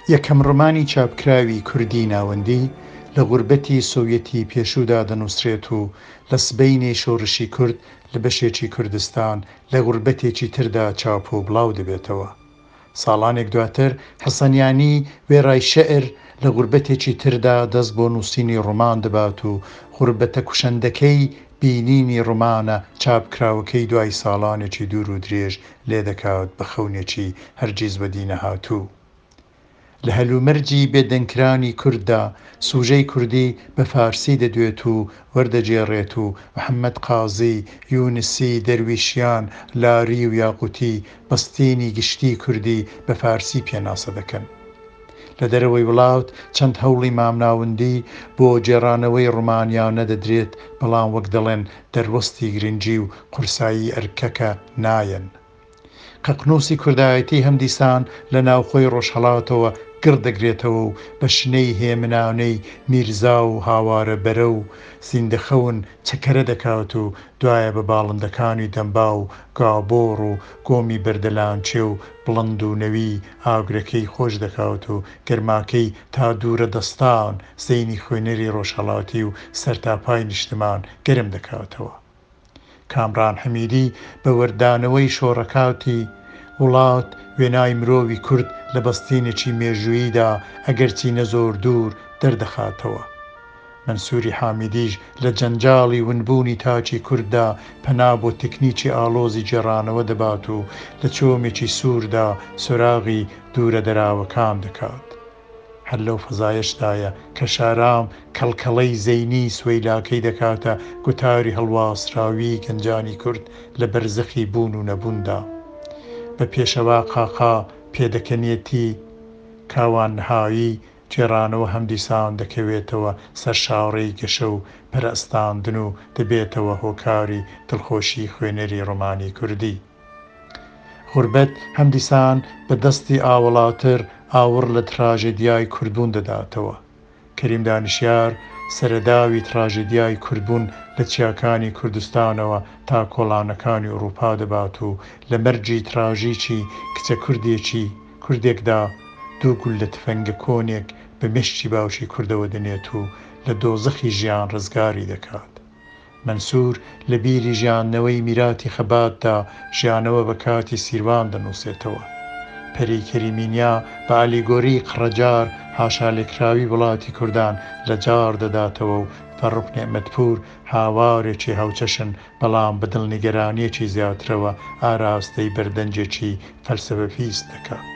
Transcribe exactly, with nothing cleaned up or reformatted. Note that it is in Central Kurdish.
یەکەم ڕۆمانی چاپکراوی کوردی ناوەندی لە غوربەتی سۆڤیەتی پێشوودا دەنووسرێت و لە سبەینی شۆڕشی کورد لە بەشێکی کوردستان لە غوربەتێکی تردا چاپ و بڵاو دەبێتەوە. ساڵانێک دواتر حەسەنیانی وێڕای شەعر لە غوربەتێکی تردا دەست بۆ نووسینی ڕۆمان دەبات و غوربەتە کوشەندەکەی بینینی ڕۆمانە چاپکراوەکەی دوای ساڵانێکی دوور و درێژ لێ دەکات بە خەونێکی هەرگیز بەدی نەهاتوو. لە هەلومەرجی بێدەنگکرانی کورددا سوژەی کوردی بە فارسی دەدوێت و وەردەجێڕێت و محەممەد قازی، یونسی، دەرویشیان، لاری و یاقوتی بەستینی گشتی کوردی بە فارسی پێناسە دەکەن. لە دەرەوەی وڵات چەند هەوڵی مامناوەندی بۆ جێڕانەوەی ڕۆمانیانە دەدرێت، بەڵام وەک دەڵێن دەروەستی گرنگی و قورسایی ئەرکەکە نایەن. قەقنووسی کوردایەتی هەمدیسان لە ناوخۆی ڕۆژهەڵاتەوە گڕدەگرێتەوە و بە شنەی هێمنانەی میرزا و هاوارە بەرە و زیندەخەون چەکەرە دەکات و دوایە بە باڵندەکانی دەمبا و گابۆڕ و گۆمی بەردەلانچێ و بڵند و نەوی ئاگرەکەی خۆش دەکات و گەرماکەی تا دوورە دەستان زەینی خوێنەری ڕۆژهەڵاتی و سەرتاپای نیشتمان گەرم دەکاتەوە. کامران حەمیدی بە وەردانەوەی شۆڕەکاتی وڵات وێنای مرۆڤی کورد لە بەستینێکی مێژووییدا ئەگەرچی نەزۆر دوور دەردەخاتەوە. منسووری حامیدیش لە جەنجاڵی ونبوونی تاچی کورددا پەنا بۆ تکنیکی ئالۆزی جێڕانەوە دەبات و لە چۆمێکی سووردا سۆراغی دوورە دەراوەکان دەکات. هەر لەو فەزایشدایە کە شارام کەڵکەڵەی زەینی سوەیلاکەی دەکاتە گوتاری هەڵواسراوی گەنجانی کورد لە بەرزەخی بوون و نەبووندا. بە پێشەوا قاقا پێدەکەنێتی کاوان نهایی جێڕانەوە هەمدیسان دەکەوێتەوە سەر شاڕەی گەشە و پەرەستاندن و دەبێتەوە هۆکاری دڵخۆشی خوێنەری ڕۆمانی کوردی. غوربەت هەمدیسان بە دەستی ئاوەڵاتر ئاور لە تراژێدیای کوردبوون دەداتەوە. کەریم دانشیار سەرەداوی تراژێدیای کوردبوون لە چیاکانی کوردستانەوە تا کۆڵانەکانی ئەوروپا دەبات و لە مەرجی تراژیکی کچە کوردێکی کوردێکدا دوو گول لە تفەنگە کۆنێک بە مشتی باوشی کوردەوە دەنێت و لە دۆزەخی ژیان ڕزگاری دەکات. منسوور لە بیری ژیاننەوەی میراتی خەباتدا ژیانەوە بە کاتی سیروان دەنووسێتەوە. پەری کەریمینیا بە ئالیگۆری قڕەجار هاشا لێکراوی وڵاتی کوردان لە جار دەداتەوە و فەڕوخ نێمەتپوور هاوارێکی هاوچەشن بەڵام بە دڵنیگەرانیەکی زیاترەوە ئاراستەی بەردەنجێکی فەلسەفەپیست دەکات.